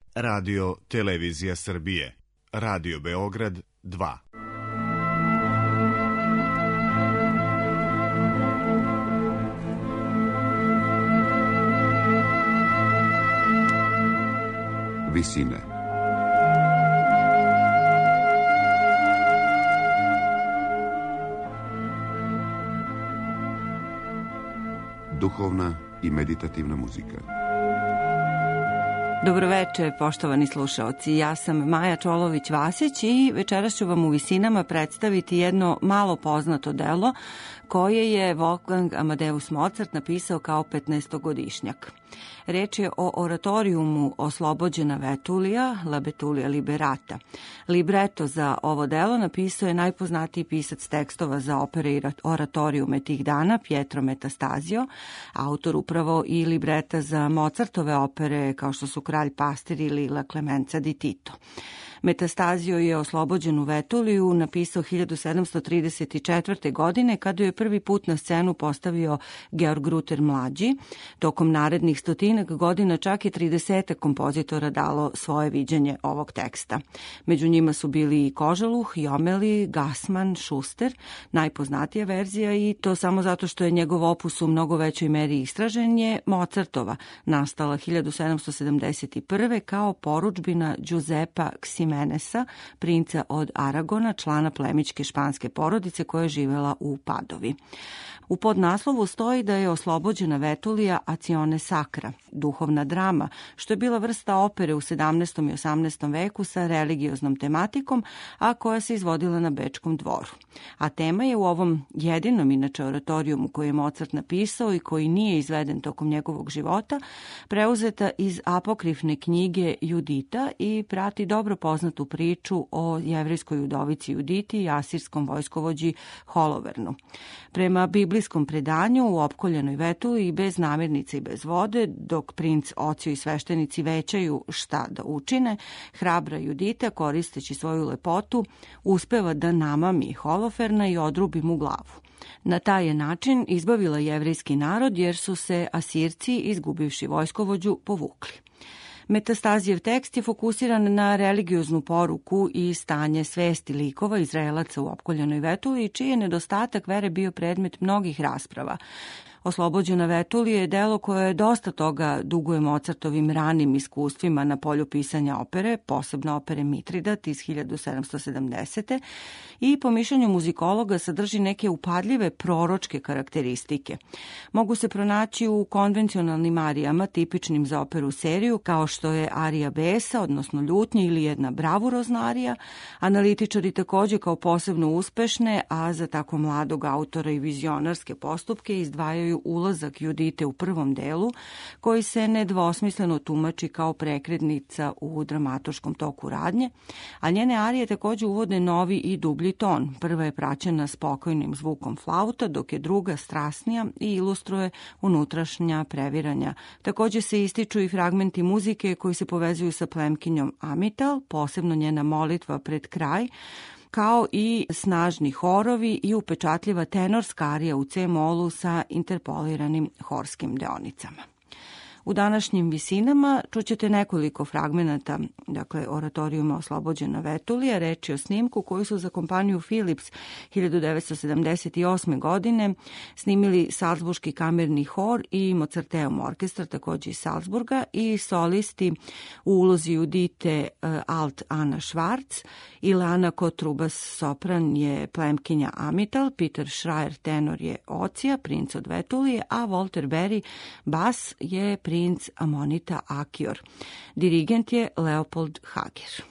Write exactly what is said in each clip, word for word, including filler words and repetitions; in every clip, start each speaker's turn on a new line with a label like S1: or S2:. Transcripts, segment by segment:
S1: Radio Televizija Srbije, Radio Beograd dva.
S2: Visine. Duhovna i meditativna muzika.
S3: Dobroveče, poštovani slušaoci. Ja sam Maja Čolović-Vasić i večeras ću vam u Visinama predstaviti jedno malo poznato delo koje je Wolfgang Amadeus Mozart napisao kao petnaestogodišnjak. Reč je o oratorijumu Oslobođena Vetulija, La Betulia Liberata. Libreto za ovo delo napisao je najpoznatiji pisac tekstova za opere i oratorijume tih dana, Pietro Metastasio, autor upravo i libreta za Mozartove opere kao što su Kralj pastir ili La Clemenza di Tito. Metastasio je Oslobođenu Vetuliju napisao hiljadu sedamsto trideset četvrte. godine kada je prvi put na scenu postavio Georg Gruter mlađi. Tokom narednih stotinak godina čak i tridesetak kompozitora dalo svoje viđenje ovog teksta. Među njima su bili i Koželuh, Jomeli, Gassman, Schuster, najpoznatija verzija i to samo zato što je njegov opus u mnogo većoj meri istražen je Mozartova, nastala hiljadu sedamsto sedamdeset prve. kao porudžbina Giuseppa Ximenesa, princa od Aragona, člana plemićke španske porodice koja je živela u Padovi. U podnaslovu stoji da je Oslobođena Vetulija Acione Sacra, duhovna drama, što je bila vrsta opere u sedamnaestom i osamnaestom veku sa religioznom tematikom, a koja se izvodila na Bečkom dvoru. A tema je u ovom jedinom inače oratorijumu koji je Mozart napisao i koji nije izveden tokom njegovog života, preuzeta iz apokrifne knjige Judita i prati dobro poznatu priču o jevrejskoj udovici Juditi i asirskom vojskovođi Holovernu. Prema biblijskom predanju u opkoljenoj Vetuliji bez namirnice i bez vode, dok princ, ocio i sveštenici većaju šta da učine, hrabra Judita, koristeći svoju lepotu, uspeva da namami Holoferna i odrubi mu glavu. Na taj je način izbavila jevrejski narod jer su se Asirci, izgubivši vojskovođu, povukli. Metastazijev tekst je fokusiran na religioznu poruku i stanje svesti likova Izraelaca u opkoljenoj Vetuliji, čiji je nedostatak vere bio predmet mnogih rasprava. Oslobođena Vetulija je delo koje je dosta toga duguje Mozartovim ranim iskustvima na polju pisanja opere, posebno opere Mitridat iz hiljadu sedamsto sedamdesete. i po mišljenju muzikologa sadrži neke upadljive proročke karakteristike. Mogu se pronaći u konvencionalnim arijama tipičnim za operu seriju, kao što je arija besa, odnosno ljutnje ili jedna bravurozna arija. Analitičari takođe kao posebno uspešne, a za tako mladog autora i vizionarske postupke izdvajaju ulazak Judite u prvom delu, koji se nedvosmisleno tumači kao prekretnica u dramatoškom toku radnje, a njene arije takođe uvode novi i dublji ton. Prva je praćena spokojnim zvukom flauta, dok je druga strasnija i ilustruje unutrašnja previranja. Takođe se ističu i fragmenti muzike koji se povezuju sa plemkinjom Amital, posebno njena molitva pred kraj, kao i snažni horovi i upečatljiva tenorska arija u C-molu sa interpoliranim horskim deonicama. U današnjim Visinama čućete nekoliko fragmenata, dakle, oratorijuma Oslobođena Vetulija, reč je o snimku koji su za kompaniju Philips hiljadu devetsto sedamdeset osme. godine snimili Salzburški kamerni hor i Mozarteum orkestar, takođe iz Salzburga, i solisti u ulozi Judite alt Ana Schwarz, Ilana Kotrubas sopran je plemkinja Amital, Peter Schreier tenor je Ocija, princ od Vetulije, a Walter Berry bas je princ Amonita Akior. Dirigent je Leopold Hager.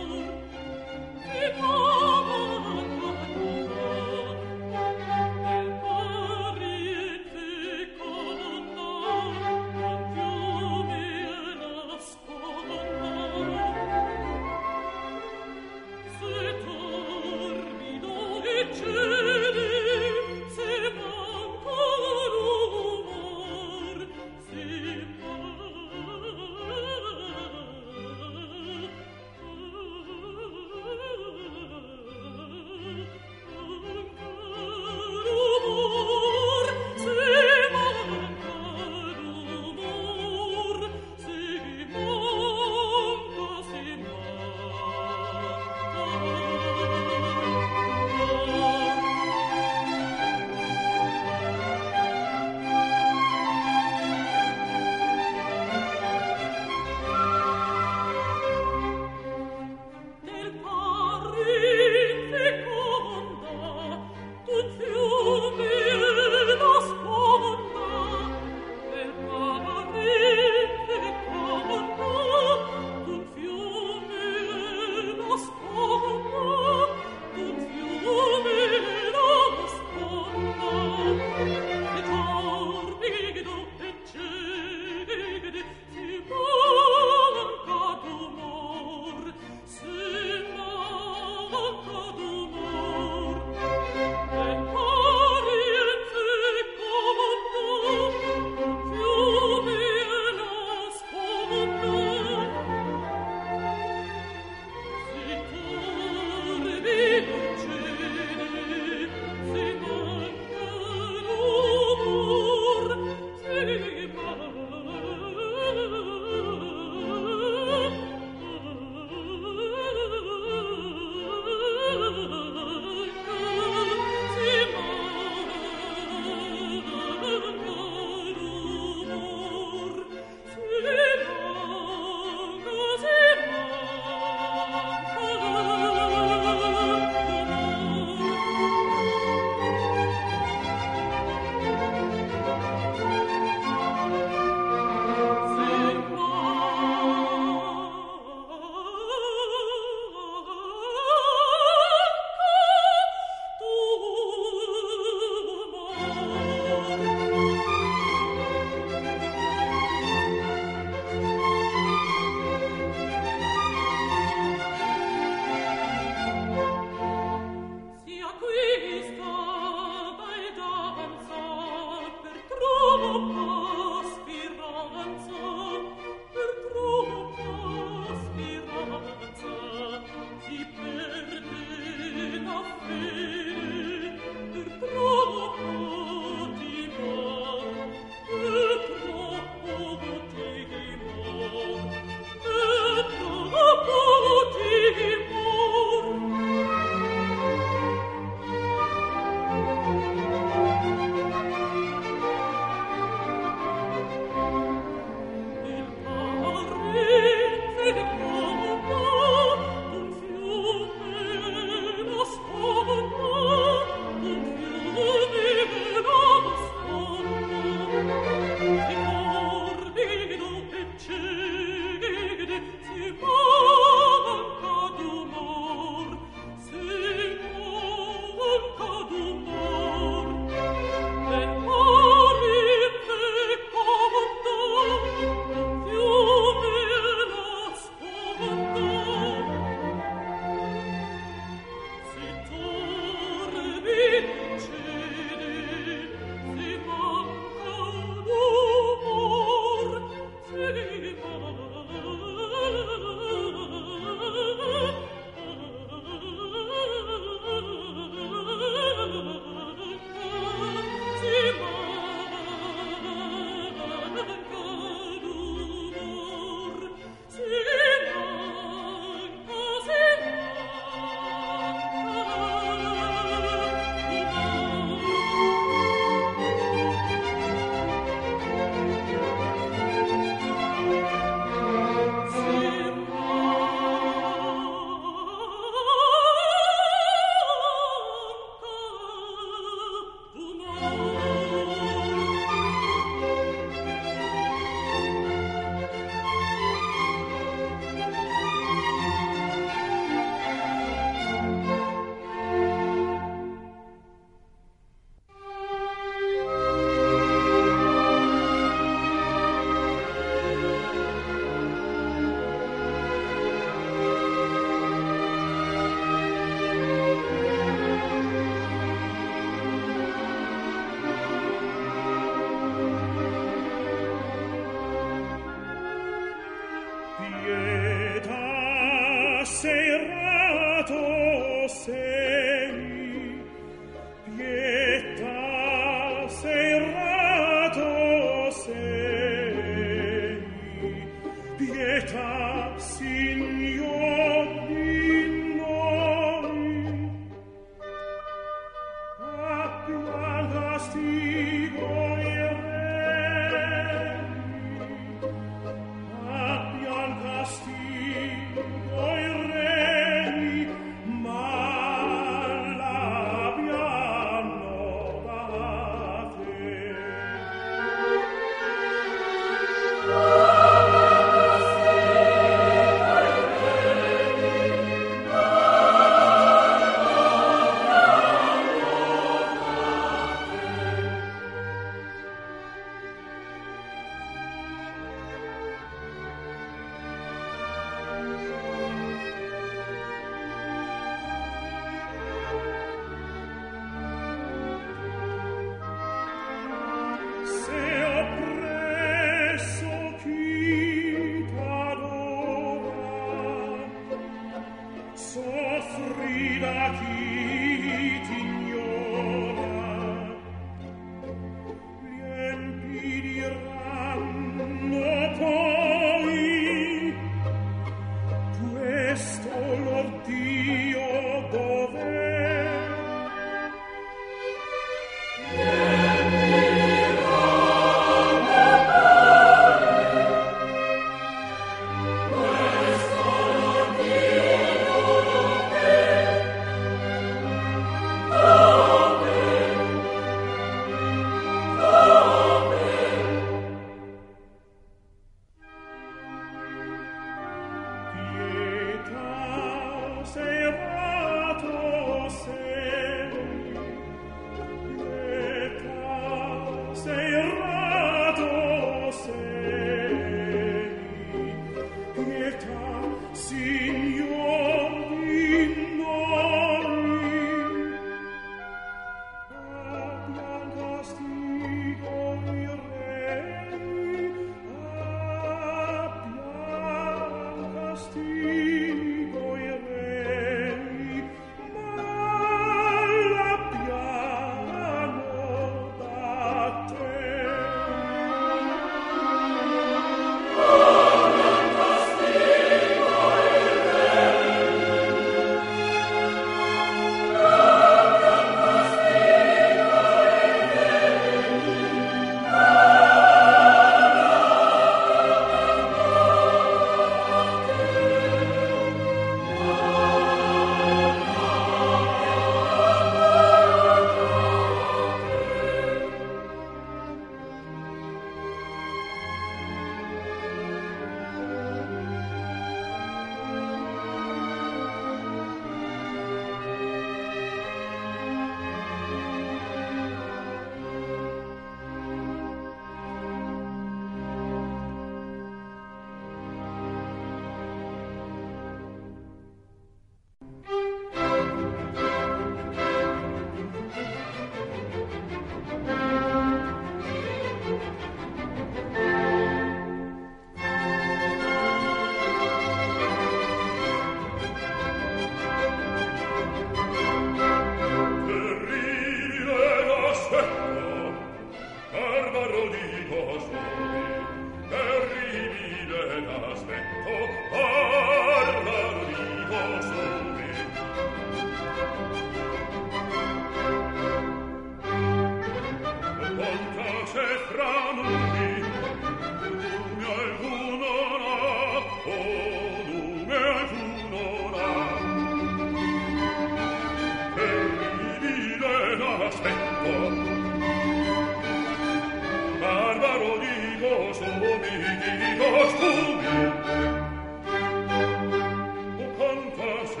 S4: Con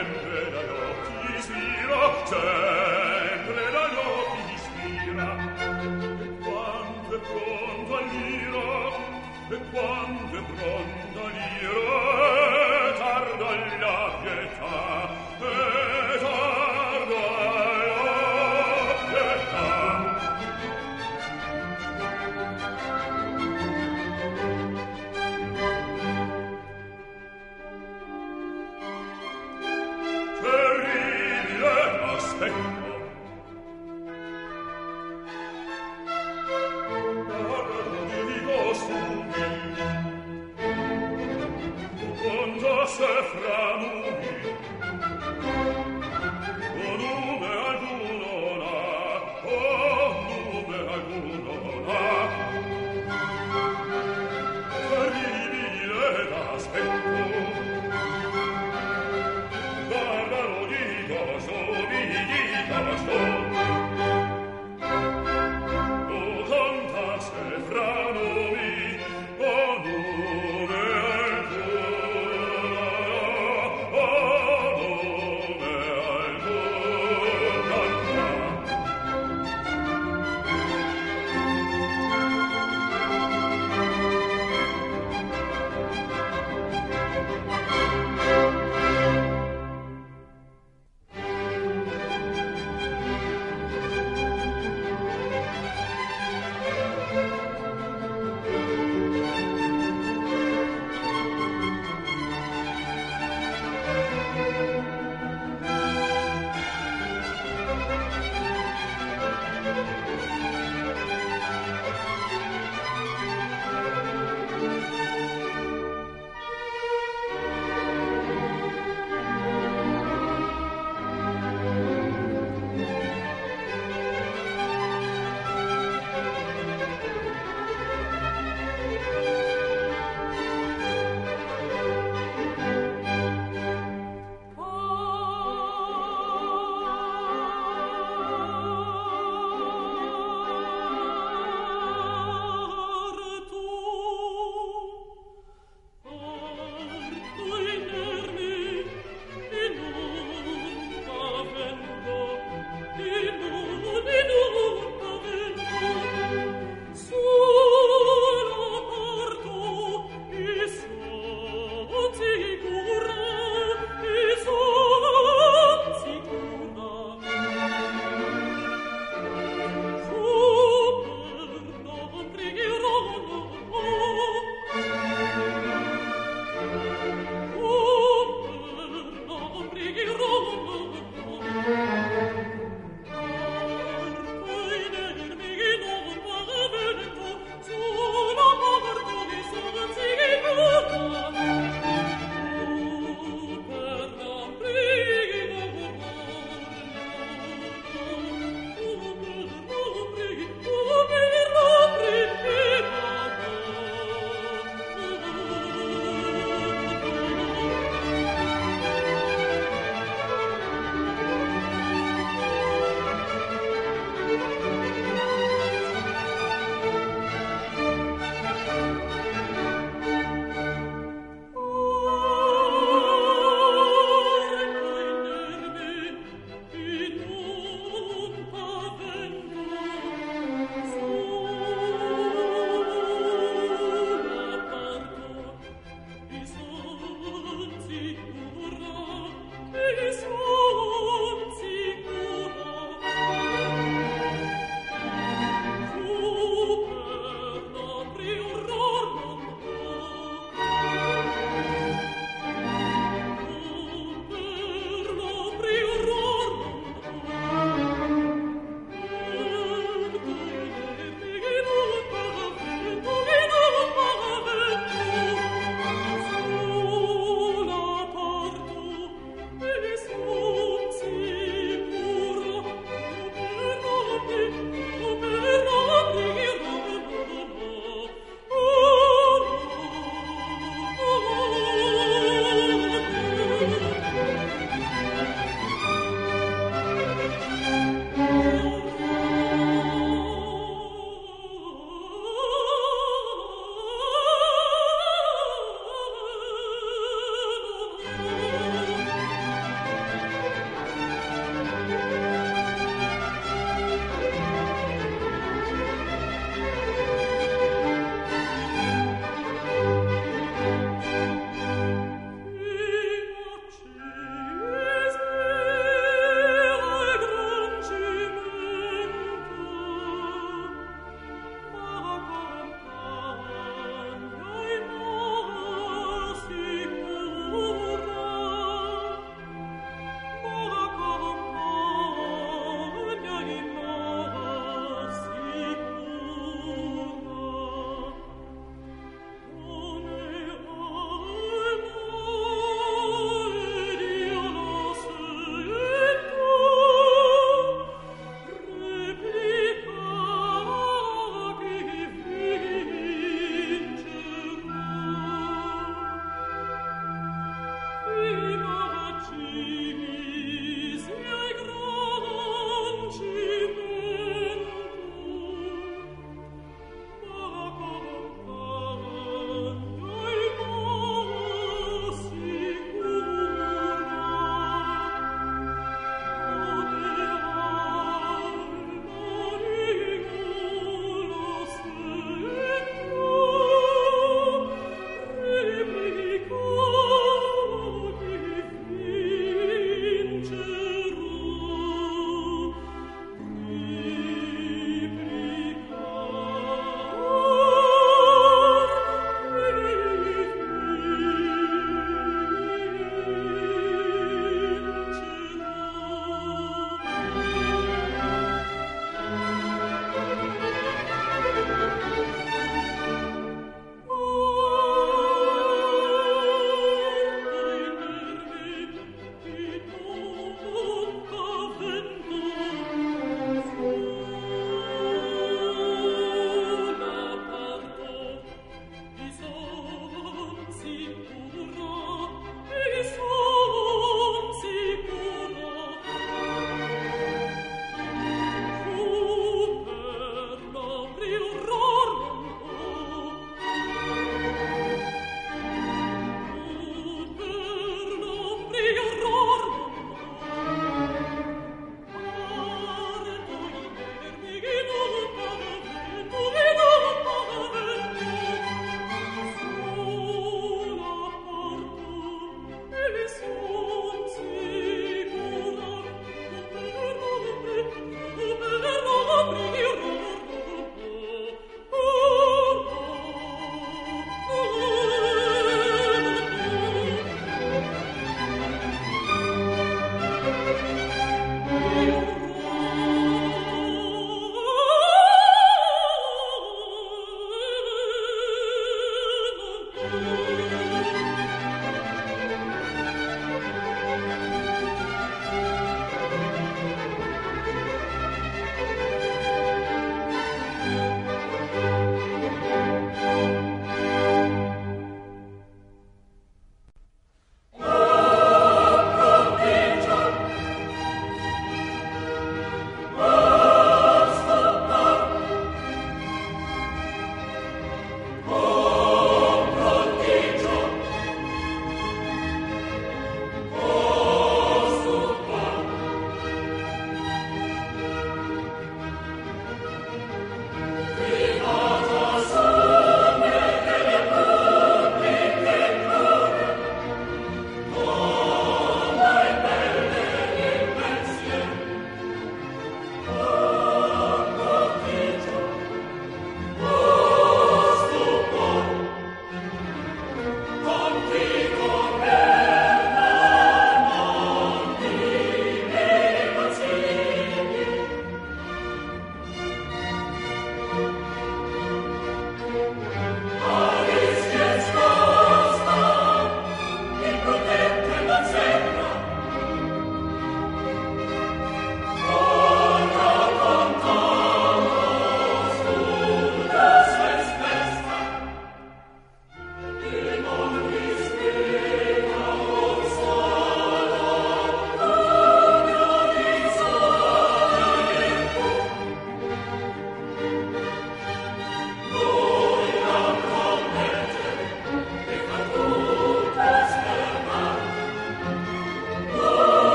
S4: Terribile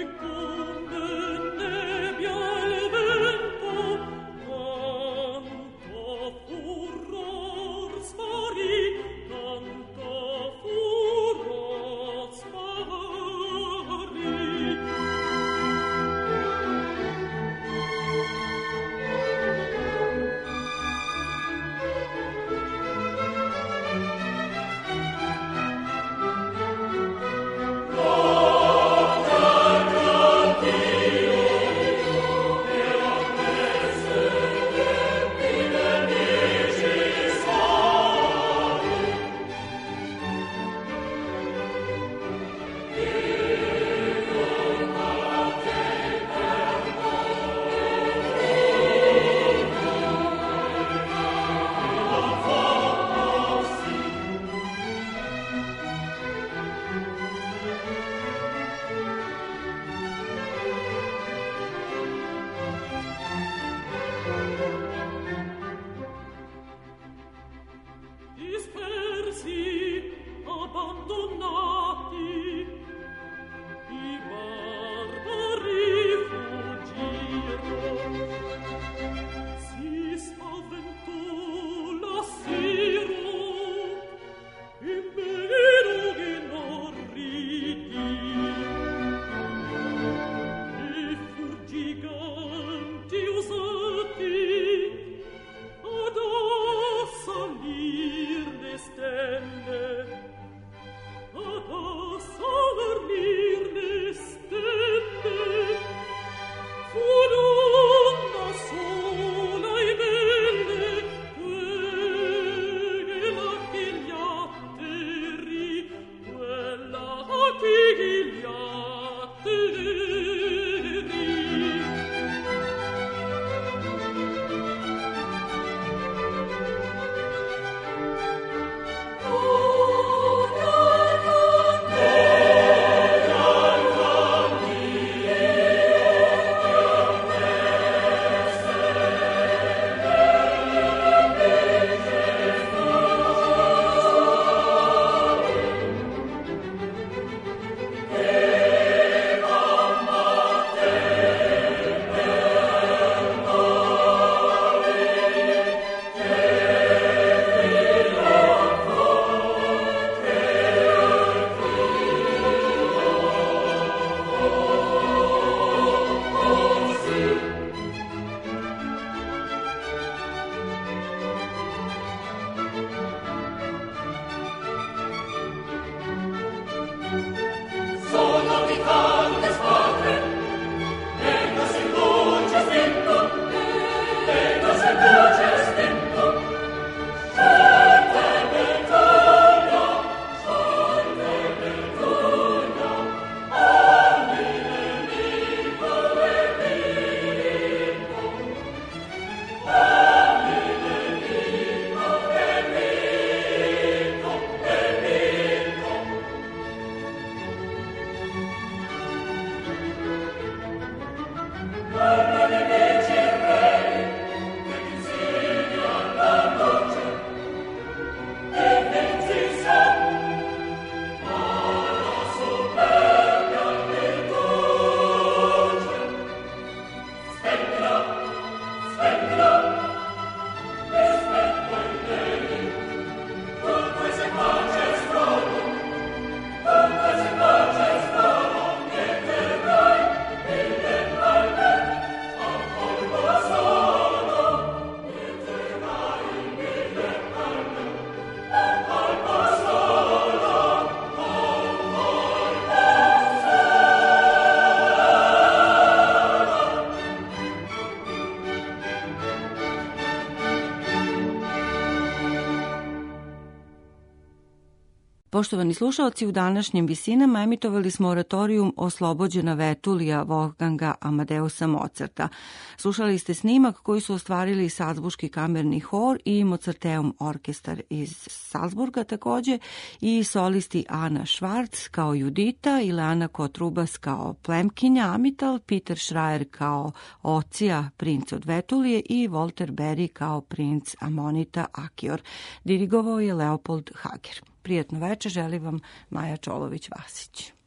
S3: Poštovani slušalci, u današnjim visinama emitovali smo oratorijum Oslobođena Vetulija Wolfganga Amadeusa Mozarta. Slušali ste snimak koji su ostvarili Salzburški kamerni hor i Mozarteum orkestar iz Salzburga takođe i solisti Ana Schwarz kao Judita, Ileana Kotrubas kao plemkinja Amital, Peter Schreier kao Ocija, princ od Vetulije i Walter Berry kao princ Amonita Akior. Dirigovao je Leopold Hager. Prijatno večer, želim vam Maja Čolović-Vasić.